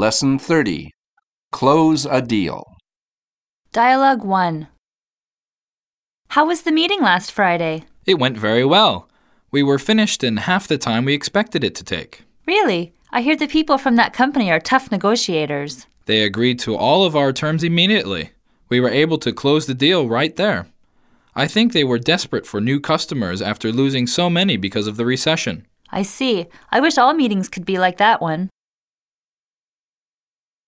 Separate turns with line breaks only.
Lesson 30. Close a deal.
Dialogue 1. How was the meeting last Friday?
It went very well. We were finished in half the time we expected it to take.
Really? I hear the people from that company are tough negotiators.
They agreed to all of our terms immediately. We were able to close the deal right there. I think they were desperate for new customers after losing so many because of the recession.
I see. I wish all meetings could be like that one.